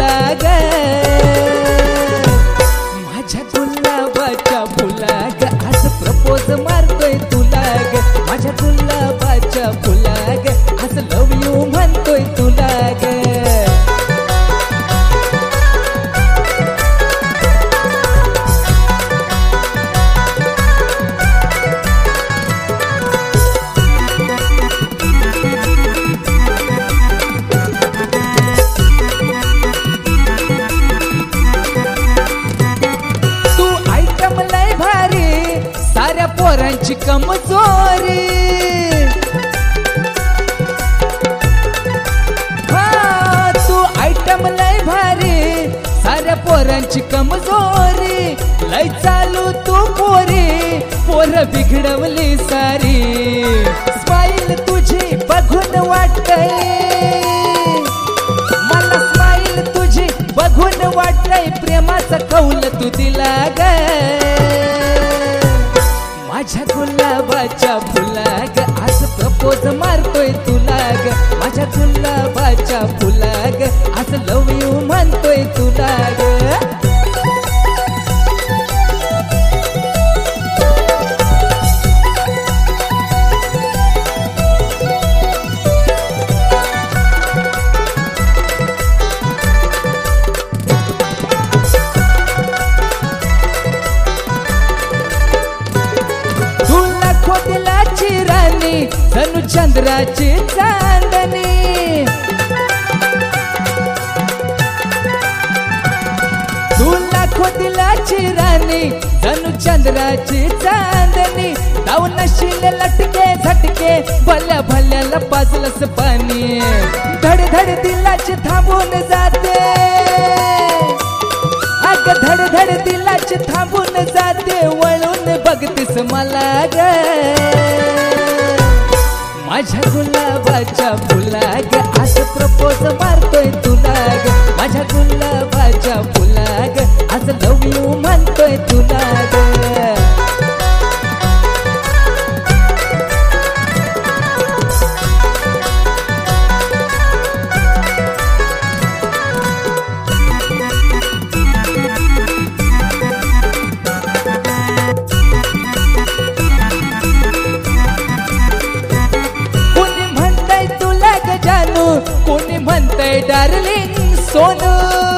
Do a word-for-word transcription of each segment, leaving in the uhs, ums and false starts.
फुला ग माझ्या गुलाबाच्या फुला ग आज प्रपोज मारतोय तुला ग माझ्या गुलाबाच्या फुला ग आज लव यू म्हणतोय तुला ग पोरांची कमजोरी हा तू आयटम लय भारी साऱ्या पोरांची कमजोरी लय चालू तू पोरी पोर बिघडवली सारी स्माईल तुझी बघून वाटतय मला स्माईल तुझी बघून वाटतय प्रेमाचं कौल तू दिला ग माझ्या गुलाबाच्या फुला ग आज प्रपोज मारतोय तुला ग माझ्या गुलाबाच्या फुला ग आज लव यू म्हणतोय तुला ग खोदलाची राणी जणू चंद्राची चांदणी तुला खोदलाची राणी जणू चंद्राची चांदणी जाऊ नशील लटके झटके भल्या भल्याला पाजलंस पाणी धड धड दिलाची थांबून जाते अग धड धड दिलाची थांबून जाते वळून बघतीस मला ग माझ्या गुलाबाच्या फुला ग आज प्रपोज मारतोय तुला ग माझ्या गुलाबाच्या फुला ग आज लव यू म्हणतोय तुला ग कोणी म्हणतंय डार्लिंग सोनू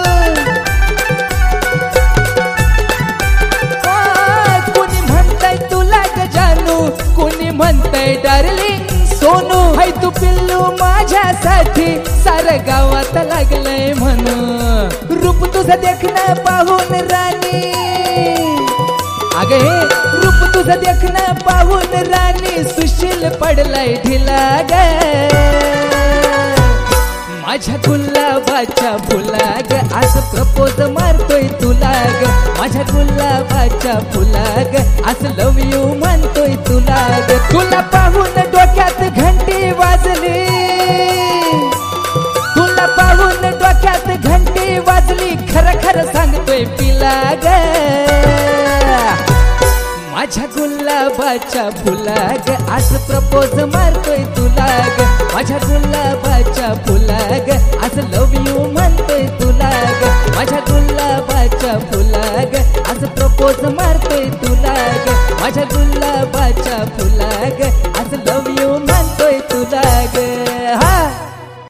कोणी म्हणतंय तुला ग जानू कोणी म्हणतंय डार्लिंग सोनू हाय तू पिल्लू माझ्यासाठी सारं गावात लागलंय म्हणून रूप तुझं देखणं पाहून राणी अग हे रूप तुझं देखणं पाहून राणी सुशील पडलाय ढिला ग माझ्या गुलाबाच्या फुला ग आज प्रपोज मारतोय तुला ग माझ्या गुलाबाच्या फुला ग आज लव यू म्हणतोय तुला ग तुला पाहून डोक्यात घंटी वाजली तुला पाहून डोक्यात घंटी वाजली खरं खरं सांगतोय पिला ग माझ्या गुलाबाच्या फुला ग आज प्रपोज मारतोय तुला ग माझ्या गुलाबाच्या फुला